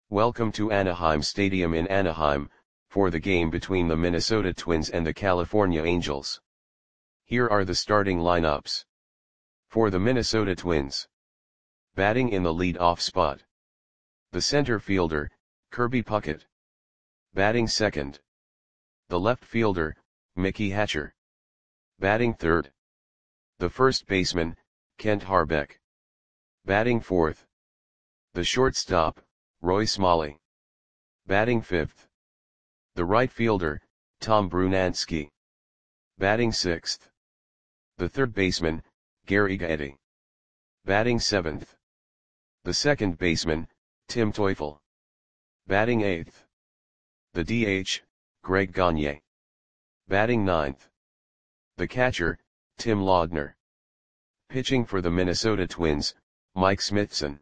Welcome to Anaheim Stadium in Anaheim, for the game between the Minnesota Twins and the California Angels. Here are the starting lineups. For the Minnesota Twins. Batting in the lead-off spot. The center fielder, Kirby Puckett. Batting second. The left fielder, Mickey Hatcher. Batting third. The first baseman, Kent Hrbek. Batting fourth. The shortstop, Roy Smalley. Batting fifth. The right fielder, Tom Brunansky. Batting sixth. The third baseman, Gary Gaetti. Batting seventh. The second baseman, Tim Teufel. Batting eighth. The DH, Greg Gagne. Batting ninth. The catcher, Tim Laudner. Pitching for the Minnesota Twins, Mike Smithson.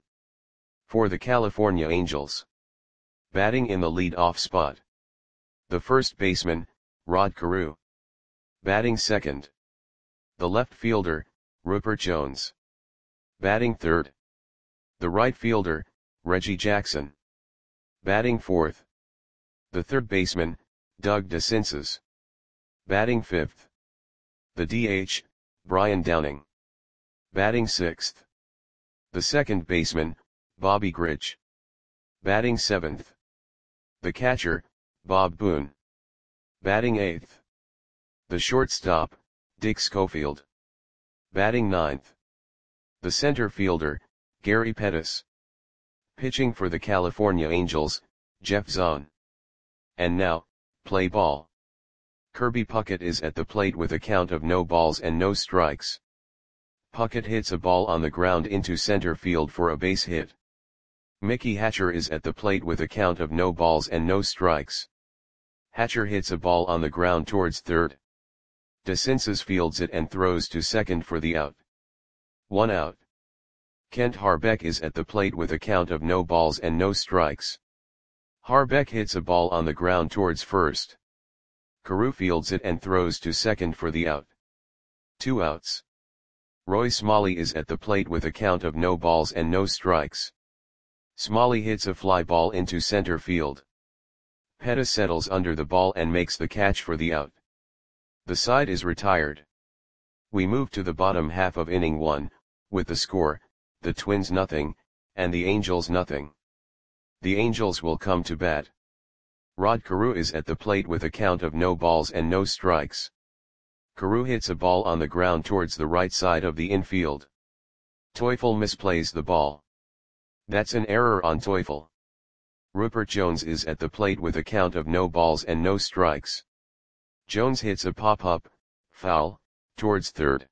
For the California Angels. Batting in the lead-off spot. The first baseman, Rod Carew. Batting second. The left fielder, Rupert Jones. Batting third. The right fielder, Reggie Jackson. Batting fourth. The third baseman, Doug DeCinces. Batting fifth. The DH, Brian Downing. Batting sixth. The second baseman, Bobby Grich. Batting seventh. The catcher, Bob Boone. Batting eighth. The shortstop, Dick Schofield. Batting ninth. The center fielder, Gary Pettis. Pitching for the California Angels, Jeff Zahn. And now, play ball. Kirby Puckett is at the plate with a count of no balls and no strikes. Puckett hits a ball on the ground into center field for a base hit. Mickey Hatcher is at the plate with a count of no balls and no strikes. Hatcher hits a ball on the ground towards third. DeCinces fields it and throws to second for the out. 1 out. Kent Hrbek is at the plate with a count of no balls and no strikes. Hrbek hits a ball on the ground towards first. Carew fields it and throws to second for the out. 2 outs. Roy Smalley is at the plate with a count of no balls and no strikes. Smalley hits a fly ball into center field. Pettis settles under the ball and makes the catch for the out. The side is retired. We move to the bottom half of inning 1, with the score, the Twins nothing, and the Angels nothing. The Angels will come to bat. Rod Carew is at the plate with a count of no balls and no strikes. Carew hits a ball on the ground towards the right side of the infield. Teufel misplays the ball. That's an error on Teufel. Rupert Jones is at the plate with a count of no balls and no strikes. Jones hits a pop-up, foul, towards third.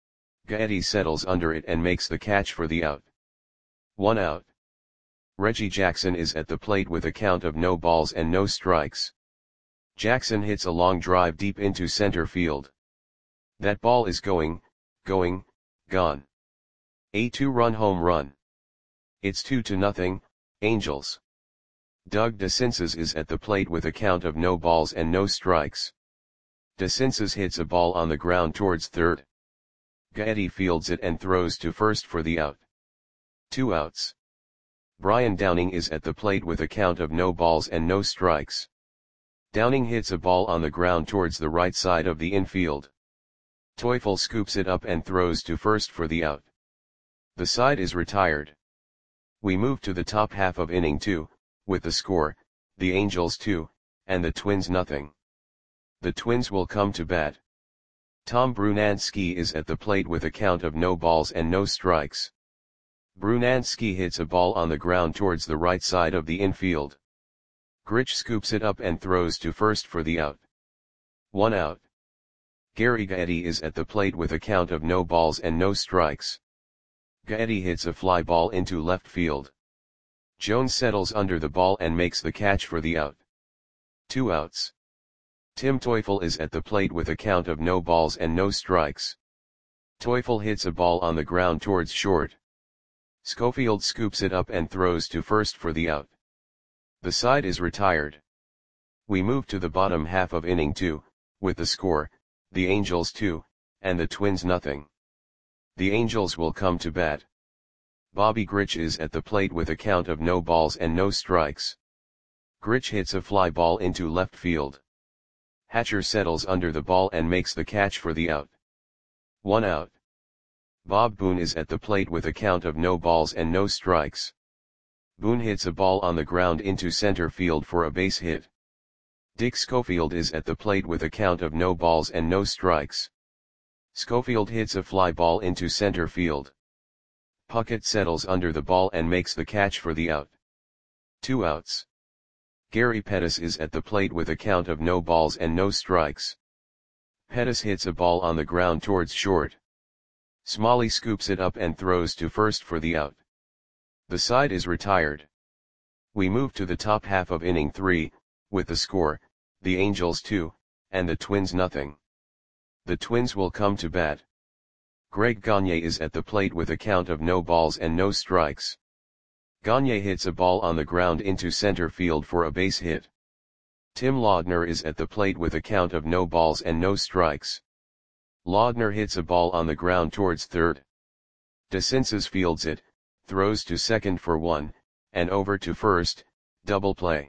Gaetti settles under it and makes the catch for the out. 1 out. Reggie Jackson is at the plate with a count of no balls and no strikes. Jackson hits a long drive deep into center field. That ball is gone. A 2-run home run. It's 2-0, Angels. Doug DeCinces is at the plate with a count of no balls and no strikes. DeCinces hits a ball on the ground towards third. Gaetti fields it and throws to first for the out. 2 outs. Brian Downing is at the plate with a count of no balls and no strikes. Downing hits a ball on the ground towards the right side of the infield. Teufel scoops it up and throws to first for the out. The side is retired. We move to the top half of inning 2, with the score, the Angels 2, and the Twins nothing. The Twins will come to bat. Tom Brunansky is at the plate with a count of no balls and no strikes. Brunansky hits a ball on the ground towards the right side of the infield. Grich scoops it up and throws to first for the out. 1 out. Gary Gaetti is at the plate with a count of no balls and no strikes. Gaetti hits a fly ball into left field. Jones settles under the ball and makes the catch for the out. 2 outs. Tim Teufel is at the plate with a count of no balls and no strikes. Teufel hits a ball on the ground towards short. Schofield scoops it up and throws to first for the out. The side is retired. We move to the bottom half of inning 2, with the score, the Angels 2, and the Twins nothing. The Angels will come to bat. Bobby Grich is at the plate with a count of no balls and no strikes. Grich hits a fly ball into left field. Hatcher settles under the ball and makes the catch for the out. 1 out. Bob Boone is at the plate with a count of no balls and no strikes. Boone hits a ball on the ground into center field for a base hit. Dick Schofield is at the plate with a count of no balls and no strikes. Schofield hits a fly ball into center field. Puckett settles under the ball and makes the catch for the out. 2 outs. Gary Pettis is at the plate with a count of no balls and no strikes. Pettis hits a ball on the ground towards short. Smalley scoops it up and throws to first for the out. The side is retired. We move to the top half of inning 3, with the score, the Angels 2, and the Twins nothing. The Twins will come to bat. Greg Gagne is at the plate with a count of no balls and no strikes. Gagne hits a ball on the ground into center field for a base hit. Tim Laudner is at the plate with a count of no balls and no strikes. Laudner hits a ball on the ground towards third. DeCinces fields it, throws to second for 1, and over to first, double play.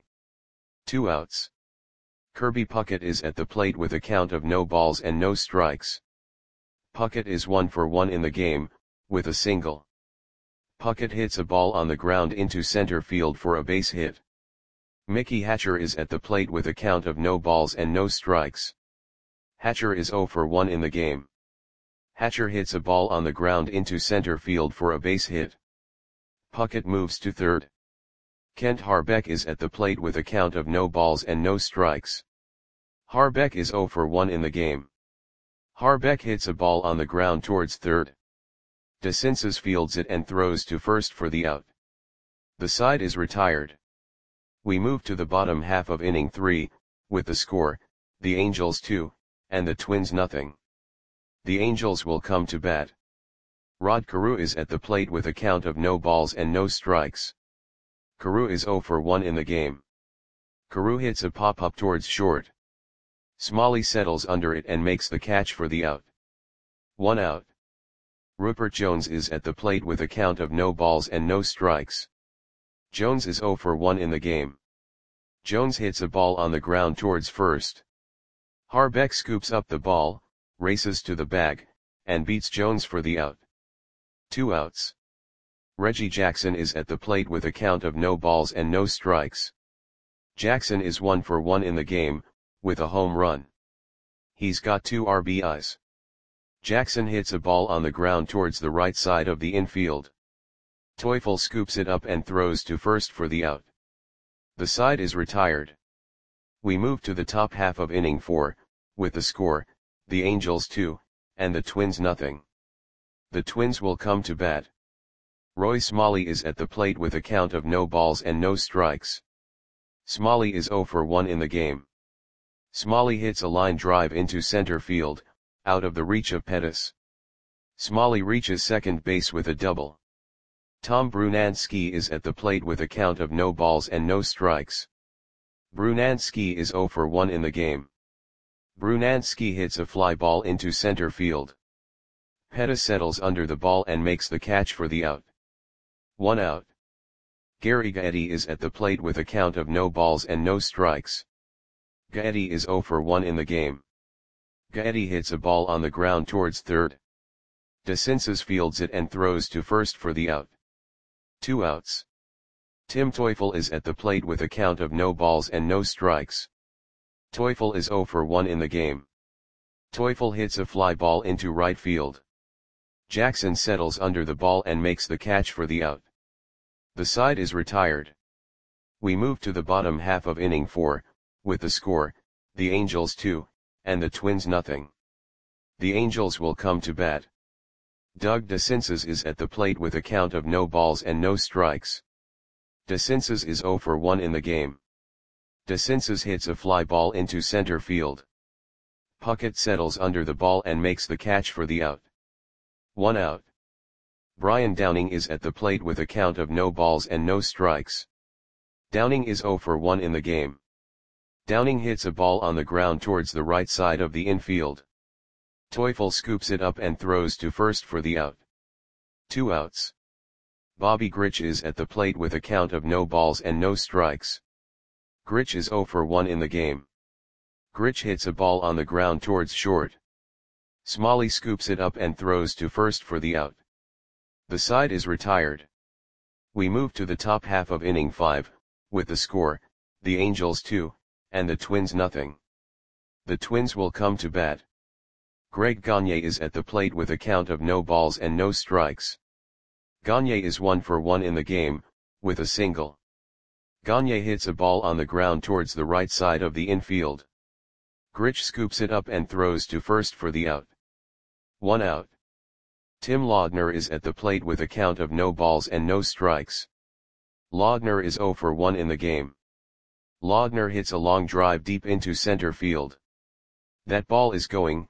2 outs. Kirby Puckett is at the plate with a count of no balls and no strikes. Puckett is 1 for 1 in the game, with a single. Puckett hits a ball on the ground into center field for a base hit. Mickey Hatcher is at the plate with a count of no balls and no strikes. Hatcher is 0 for 1 in the game. Hatcher hits a ball on the ground into center field for a base hit. Puckett moves to third. Kent Harbeck is at the plate with a count of no balls and no strikes. Harbeck is 0 for 1 in the game. Harbeck hits a ball on the ground towards third. DeCinces fields it and throws to first for the out. The side is retired. We move to the bottom half of inning 3, with the score, the Angels 2, and the Twins nothing. The Angels will come to bat. Rod Carew is at the plate with a count of no balls and no strikes. Carew is 0 for 1 in the game. Carew hits a pop-up towards short. Smalley settles under it and makes the catch for the out. 1 out. Rupert Jones is at the plate with a count of no balls and no strikes. Jones is 0 for 1 in the game. Jones hits a ball on the ground towards first. Harbeck scoops up the ball, races to the bag, and beats Jones for the out. 2 outs. Reggie Jackson is at the plate with a count of no balls and no strikes. Jackson is 1 for 1 in the game, with a home run. He's got 2 RBIs. Jackson hits a ball on the ground towards the right side of the infield. Teufel scoops it up and throws to first for the out. The side is retired. We move to the top half of inning 4, with the score, the Angels 2, and the Twins nothing. The Twins will come to bat. Roy Smalley is at the plate with a count of no balls and no strikes. Smalley is 0 for 1 in the game. Smalley hits a line drive into center field, out of the reach of Pettis. Smalley reaches second base with a double. Tom Brunansky is at the plate with a count of no balls and no strikes. Brunansky is 0 for 1 in the game. Brunansky hits a fly ball into center field. Pettis settles under the ball and makes the catch for the out. 1 out. Gary Gaetti is at the plate with a count of no balls and no strikes. Gaetti is 0 for 1 in the game. Gaetti hits a ball on the ground towards third. DeCinces fields it and throws to first for the out. 2 outs. Tim Teufel is at the plate with a count of no balls and no strikes. Teufel is 0 for 1 in the game. Teufel hits a fly ball into right field. Jackson settles under the ball and makes the catch for the out. The side is retired. We move to the bottom half of inning 4, with the score, the Angels 2, and the Twins nothing. The Angels will come to bat. Doug DeCinces is at the plate with a count of no balls and no strikes. DeCinces is 0 for 1 in the game. DeCinces hits a fly ball into center field. Puckett settles under the ball and makes the catch for the out. 1 out. Brian Downing is at the plate with a count of no balls and no strikes. Downing is 0 for 1 in the game. Downing hits a ball on the ground towards the right side of the infield. Teufel scoops it up and throws to first for the out. 2 outs. Bobby Grich is at the plate with a count of no balls and no strikes. Grich is 0 for 1 in the game. Grich hits a ball on the ground towards short. Smalley scoops it up and throws to first for the out. The side is retired. We move to the top half of inning 5, with the score, the Angels 2, and the Twins nothing. The Twins will come to bat. Greg Gagne is at the plate with a count of no balls and no strikes. Gagne is 1 for 1 in the game, with a single. Gagne hits a ball on the ground towards the right side of the infield. Grich scoops it up and throws to first for the out. 1 out. Tim Laudner is at the plate with a count of no balls and no strikes. Laudner is 0 for 1 in the game. Laudner hits a long drive deep into center field. That ball is gone.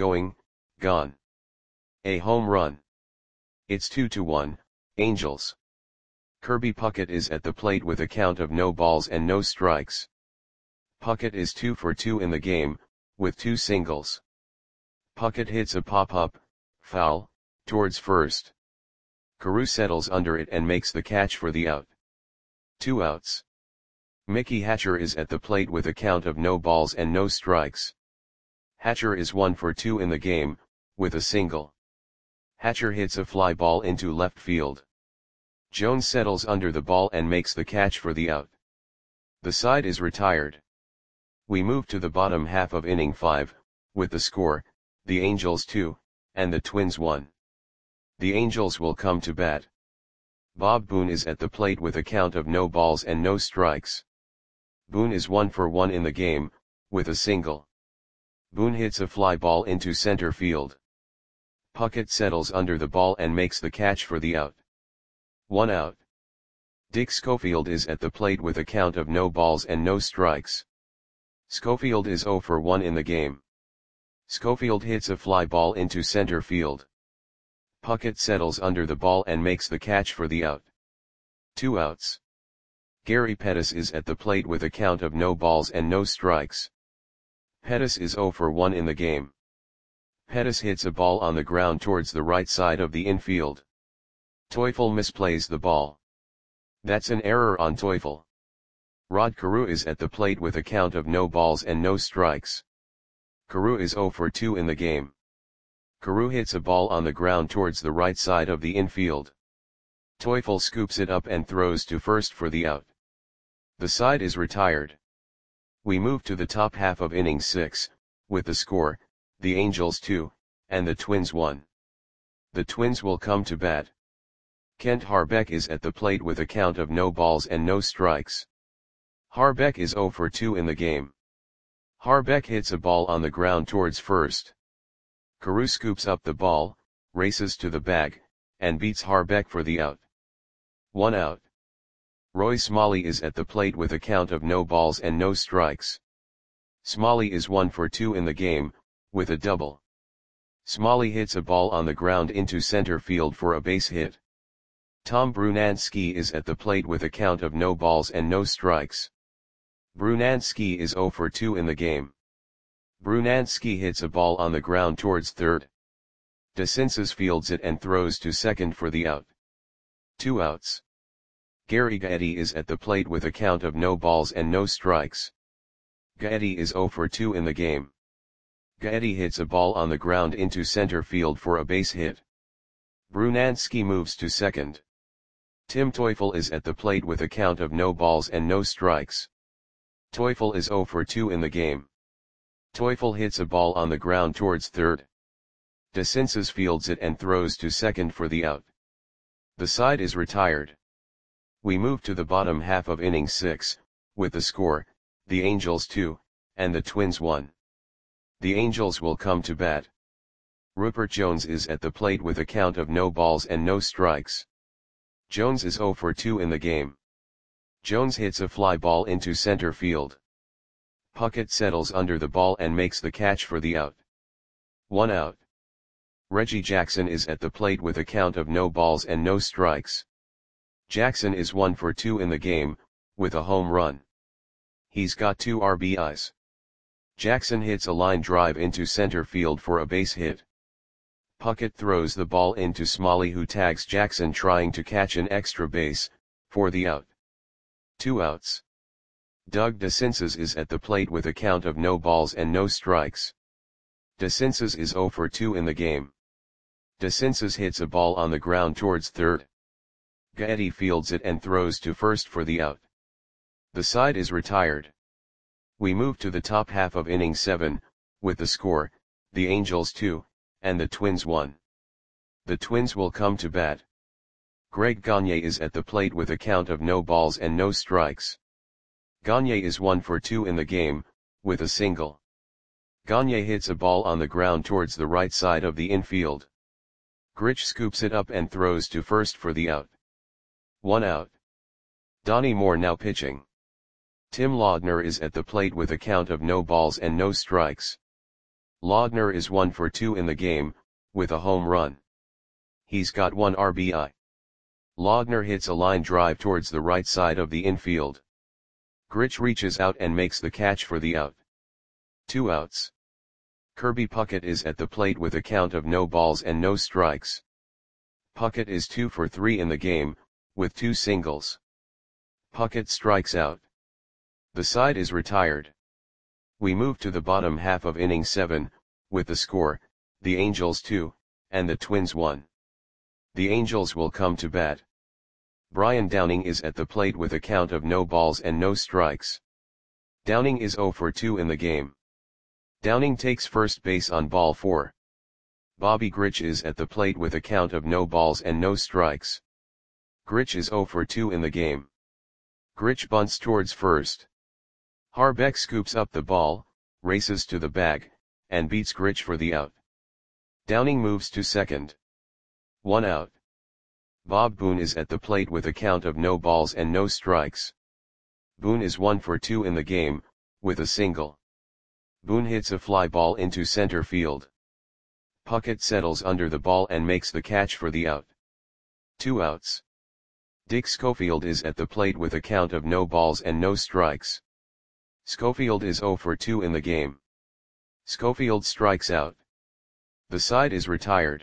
A home run. It's 2-1, Angels. Kirby Puckett is at the plate with a count of no balls and no strikes. Puckett is 2 for 2 in the game, with 2 singles. Puckett hits a pop-up, foul, towards first. Carew settles under it and makes the catch for the out. 2 outs. Mickey Hatcher is at the plate with a count of no balls and no strikes. Hatcher is 1 for 2 in the game, with a single. Hatcher hits a fly ball into left field. Jones settles under the ball and makes the catch for the out. The side is retired. We move to the bottom half of inning 5, with the score, the Angels 2, and the Twins 1. The Angels will come to bat. Bob Boone is at the plate with a count of no balls and no strikes. Boone is 1 for 1 in the game, with a single. Boone hits a fly ball into center field. Puckett settles under the ball and makes the catch for the out. 1 out. Dick Schofield is at the plate with a count of no balls and no strikes. Schofield is 0 for 1 in the game. Schofield hits a fly ball into center field. Puckett settles under the ball and makes the catch for the out. 2 outs. Gary Pettis is at the plate with a count of no balls and no strikes. Pettis is 0 for 1 in the game. Pettis hits a ball on the ground towards the right side of the infield. Teufel misplays the ball. That's an error on Teufel. Rod Carew is at the plate with a count of no balls and no strikes. Carew is 0 for 2 in the game. Carew hits a ball on the ground towards the right side of the infield. Teufel scoops it up and throws to first for the out. The side is retired. We move to the top half of inning 6, with the score, the Angels 2, and the Twins 1. The Twins will come to bat. Kent Harbeck is at the plate with a count of no balls and no strikes. Harbeck is 0 for 2 in the game. Harbeck hits a ball on the ground towards first. Carew scoops up the ball, races to the bag, and beats Harbeck for the out. 1 out. Roy Smalley is at the plate with a count of no balls and no strikes. Smalley is 1 for 2 in the game, with a double. Smalley hits a ball on the ground into center field for a base hit. Tom Brunansky is at the plate with a count of no balls and no strikes. Brunansky is 0 for 2 in the game. Brunansky hits a ball on the ground towards third. DeCinces fields it and throws to second for the out. 2 outs. Gary Gaetti is at the plate with a count of no balls and no strikes. Gaetti is 0 for 2 in the game. Gaetti hits a ball on the ground into center field for a base hit. Brunansky moves to second. Tim Teufel is at the plate with a count of no balls and no strikes. Teufel is 0 for 2 in the game. Teufel hits a ball on the ground towards third. DeCinces fields it and throws to second for the out. The side is retired. We move to the bottom half of inning 6, with the score, the Angels 2, and the Twins 1. The Angels will come to bat. Rupert Jones is at the plate with a count of no balls and no strikes. Jones is 0 for 2 in the game. Jones hits a fly ball into center field. Puckett settles under the ball and makes the catch for the out. 1 out. Reggie Jackson is at the plate with a count of no balls and no strikes. Jackson is 1 for 2 in the game, with a home run. He's got 2 RBIs. Jackson hits a line drive into center field for a base hit. Puckett throws the ball into Smalley, who tags Jackson trying to catch an extra base, for the out. 2 outs. Doug DeCinces is at the plate with a count of no balls and no strikes. DeCinces is 0 for 2 in the game. DeCinces hits a ball on the ground towards third. Gaetti fields it and throws to first for the out. The side is retired. We move to the top half of inning 7, with the score, the Angels 2, and the Twins 1. The Twins will come to bat. Greg Gagne is at the plate with a count of no balls and no strikes. Gagne is 1 for 2 in the game, with a single. Gagne hits a ball on the ground towards the right side of the infield. Grich scoops it up and throws to first for the out. 1 out. Donnie Moore now pitching. Tim Laudner is at the plate with a count of no balls and no strikes. Laudner is 1 for 2 in the game, with a home run. He's got 1 RBI. Laudner hits a line drive towards the right side of the infield. Grich reaches out and makes the catch for the out. 2 outs. Kirby Puckett is at the plate with a count of no balls and no strikes. Puckett is 2 for 3 in the game, with 2 singles. Puckett strikes out. The side is retired. We move to the bottom half of inning 7, with the score, the Angels 2, and the Twins 1. The Angels will come to bat. Brian Downing is at the plate with a count of no balls and no strikes. Downing is 0 for 2 in the game. Downing takes first base on ball 4. Bobby Grich is at the plate with a count of no balls and no strikes. Grich is 0 for 2 in the game. Grich bunts towards first. Harbeck scoops up the ball, races to the bag, and beats Grich for the out. Downing moves to second. 1 out. Bob Boone is at the plate with a count of no balls and no strikes. Boone is 1 for 2 in the game, with a single. Boone hits a fly ball into center field. Puckett settles under the ball and makes the catch for the out. 2 outs. Dick Schofield is at the plate with a count of no balls and no strikes. Schofield is 0 for 2 in the game. Schofield strikes out. The side is retired.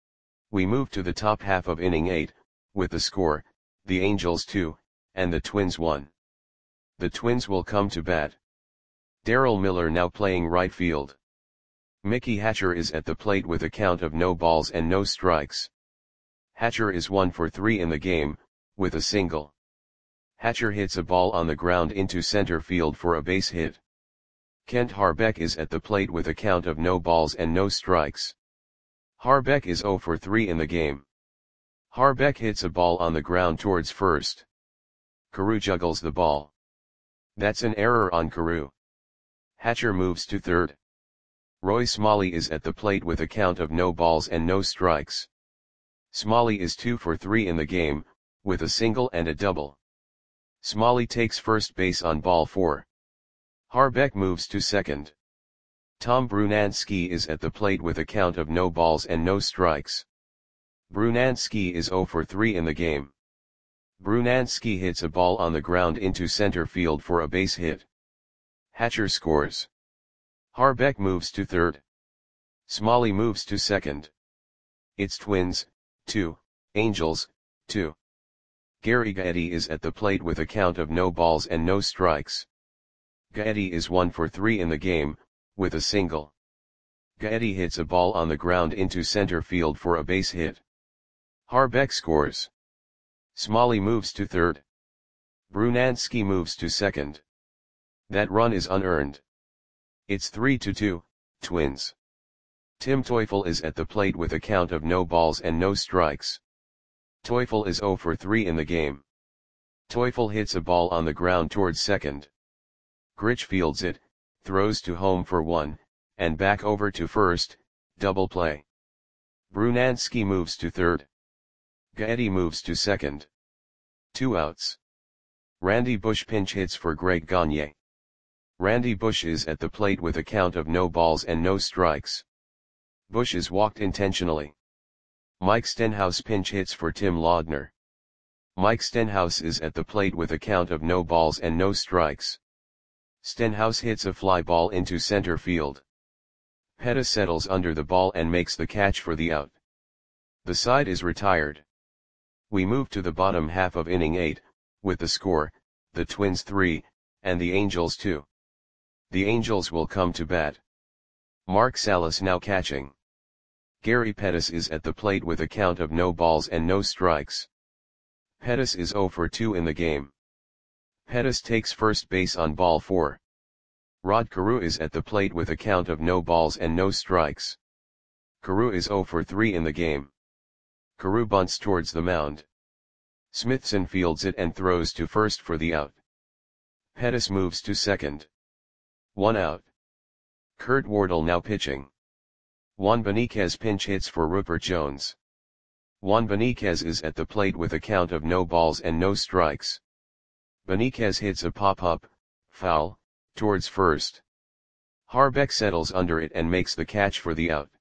We move to the top half of inning 8, with the score, the Angels 2, and the Twins 1. The Twins will come to bat. Darrell Miller now playing right field. Mickey Hatcher is at the plate with a count of no balls and no strikes. Hatcher is 1 for 3 in the game, with a single. Hatcher hits a ball on the ground into center field for a base hit. Kent Harbeck is at the plate with a count of no balls and no strikes. Harbeck is 0 for 3 in the game. Harbeck hits a ball on the ground towards first. Carew juggles the ball. That's an error on Carew. Hatcher moves to third. Roy Smalley is at the plate with a count of no balls and no strikes. Smalley is 2 for 3 in the game, with a single and a double. Smalley takes first base on ball 4. Harbeck moves to second. Tom Brunansky is at the plate with a count of no balls and no strikes. Brunansky is 0 for 3 in the game. Brunansky hits a ball on the ground into center field for a base hit. Hatcher scores. Harbeck moves to third. Smalley moves to second. It's Twins, 2, Angels, 2. Gary Gaetti is at the plate with a count of no balls and no strikes. Gaetti is 1 for 3 in the game, with a single. Gaetti hits a ball on the ground into center field for a base hit. Harbeck scores. Smalley moves to third. Brunansky moves to second. That run is unearned. It's 3-2, Twins. Tim Teufel is at the plate with a count of no balls and no strikes. Teufel is 0 for 3 in the game. Teufel hits a ball on the ground towards second. Grich fields it, throws to home for 1, and back over to first, double play. Brunansky moves to third. Gaetti moves to second. 2 outs. Randy Bush pinch hits for Greg Gagne. Randy Bush is at the plate with a count of no balls and no strikes. Bush is walked intentionally. Mike Stenhouse pinch hits for Tim Laudner. Mike Stenhouse is at the plate with a count of no balls and no strikes. Stenhouse hits a fly ball into center field. Pettis settles under the ball and makes the catch for the out. The side is retired. We move to the bottom half of inning 8, with the score, the Twins 3, and the Angels 2. The Angels will come to bat. Mark Salas now catching. Gary Pettis is at the plate with a count of no balls and no strikes. Pettis is 0 for 2 in the game. Pettis takes first base on ball 4. Rod Carew is at the plate with a count of no balls and no strikes. Carew is 0 for 3 in the game. Carew bunts towards the mound. Smithson fields it and throws to first for the out. Pettis moves to second. 1 out. Kurt Wardle now pitching. Juan Beniquez pinch hits for Rupert Jones. Juan Beniquez is at the plate with a count of no balls and no strikes. Beniquez hits a pop-up, foul, towards first. Harbeck settles under it and makes the catch for the out.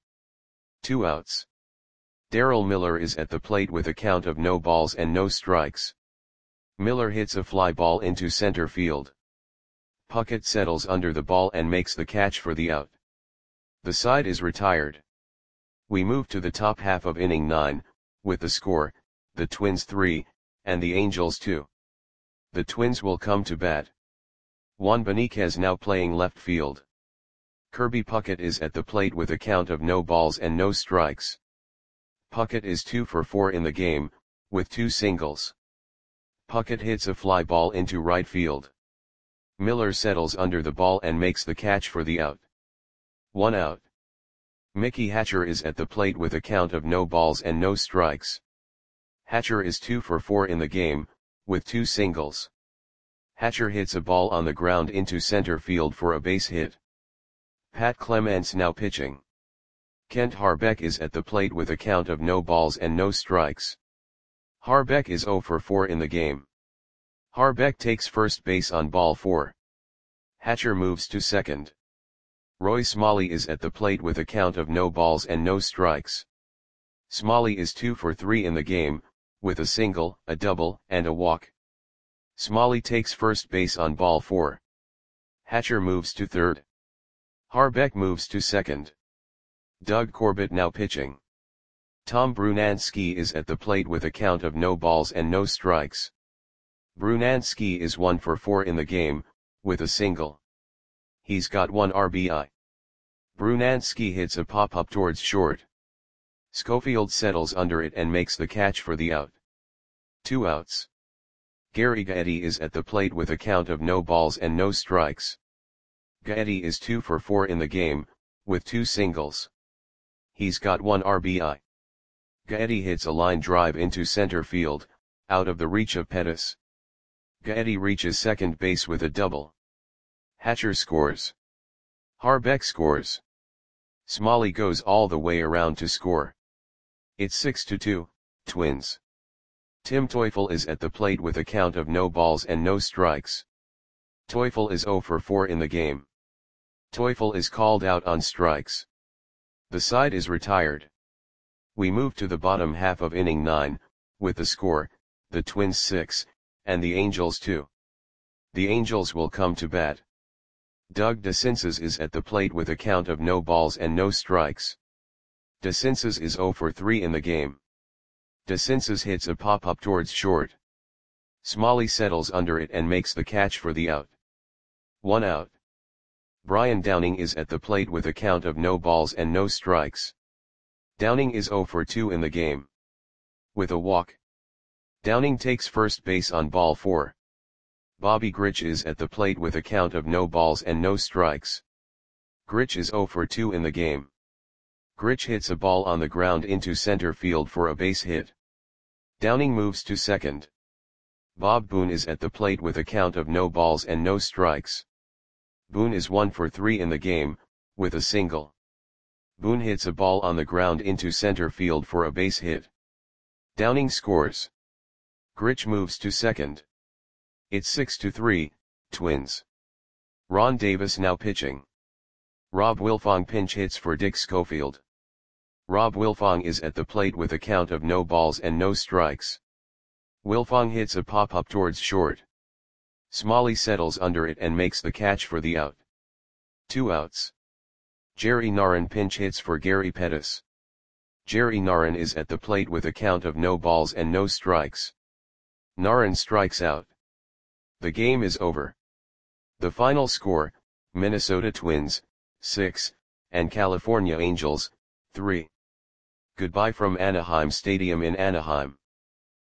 2 outs. Darrell Miller is at the plate with a count of no balls and no strikes. Miller hits a fly ball into center field. Puckett settles under the ball and makes the catch for the out. The side is retired. We move to the top half of inning 9, with the score, the Twins 3, and the Angels 2. The Twins will come to bat. Juan Beniquez now playing left field. Kirby Puckett is at the plate with a count of no balls and no strikes. Puckett is 2 for 4 in the game, with 2 singles. Puckett hits a fly ball into right field. Miller settles under the ball and makes the catch for the out. 1 out. Mickey Hatcher is at the plate with a count of no balls and no strikes. Hatcher is 2 for 4 in the game, with 2 singles. Hatcher hits a ball on the ground into center field for a base hit. Pat Clements now pitching. Kent Harbeck is at the plate with a count of no balls and no strikes. Harbeck is 0 for 4 in the game. Harbeck takes first base on ball 4. Hatcher moves to second. Roy Smalley is at the plate with a count of no balls and no strikes. Smalley is 2 for 3 in the game, with a single, a double, and a walk. Smalley takes first base on ball 4. Hatcher moves to third. Harbeck moves to second. Doug Corbett now pitching. Tom Brunansky is at the plate with a count of no balls and no strikes. Brunansky is 1 for 4 in the game, with a single. He's got 1 RBI. Brunansky hits a pop-up towards short. Schofield settles under it and makes the catch for the out. 2 outs. Gary Gaetti is at the plate with a count of no balls and no strikes. Gaetti is 2 for 4 in the game, with 2 singles. He's got 1 RBI. Gaetti hits a line drive into center field, out of the reach of Pettis. Gaetti reaches second base with a double. Hatcher scores. Harbeck scores. Smalley goes all the way around to score. It's 6-2, Twins. Tim Teufel is at the plate with a count of no balls and no strikes. Teufel is 0 for 4 in the game. Teufel is called out on strikes. The side is retired. We move to the bottom half of inning 9, with the score, the Twins 6, and the Angels 2. The Angels will come to bat. Doug DeCinces is at the plate with a count of no balls and no strikes. DeCinces is 0 for 3 in the game. DeCinces hits a pop-up towards short. Smalley settles under it and makes the catch for the out. 1 out. Brian Downing is at the plate with a count of no balls and no strikes. Downing is 0 for 2 in the game. With a walk. Downing takes first base on ball 4. Bobby Grich is at the plate with a count of no balls and no strikes. Grich is 0 for 2 in the game. Grich hits a ball on the ground into center field for a base hit. Downing moves to second. Bob Boone is at the plate with a count of no balls and no strikes. Boone is 1 for 3 in the game, with a single. Boone hits a ball on the ground into center field for a base hit. Downing scores. Grich moves to second. It's 6-3, Twins. Ron Davis now pitching. Rob Wilfong pinch hits for Dick Schofield. Rob Wilfong is at the plate with a count of no balls and no strikes. Wilfong hits a pop-up towards short. Smalley settles under it and makes the catch for the out. 2 outs. Jerry Narron pinch hits for Gary Pettis. Jerry Narron is at the plate with a count of no balls and no strikes. Narron strikes out. The game is over. The final score, Minnesota Twins, 6, and California Angels, 3. Goodbye from Anaheim Stadium in Anaheim.